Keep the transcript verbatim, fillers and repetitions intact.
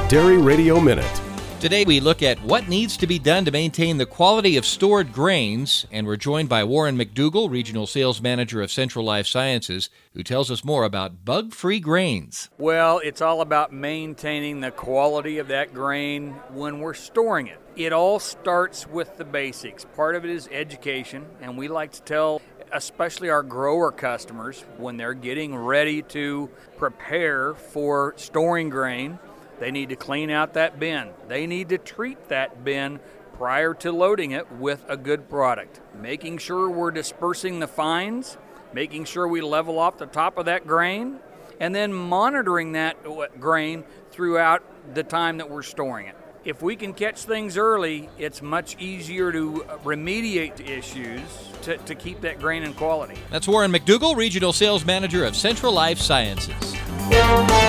Dairy Radio Minute. Today we look at what needs to be done to maintain the quality of stored grains, and we're joined by Warren McDougall, Regional Sales Manager of Central Life Sciences, who tells us more about bug-free grains. Well, it's all about maintaining the quality of that grain when we're storing it. It all starts with the basics. Part of it is education, and we like to tell especially our grower customers when they're getting ready to prepare for storing grain, they need to clean out that bin. They need to treat that bin prior to loading it with a good product. Making sure we're dispersing the fines, making sure we level off the top of that grain, and then monitoring that grain throughout the time that we're storing it. If we can catch things early, it's much easier to remediate issues to, to keep that grain in quality. That's Warren McDougall, Regional Sales Manager of Central Life Sciences.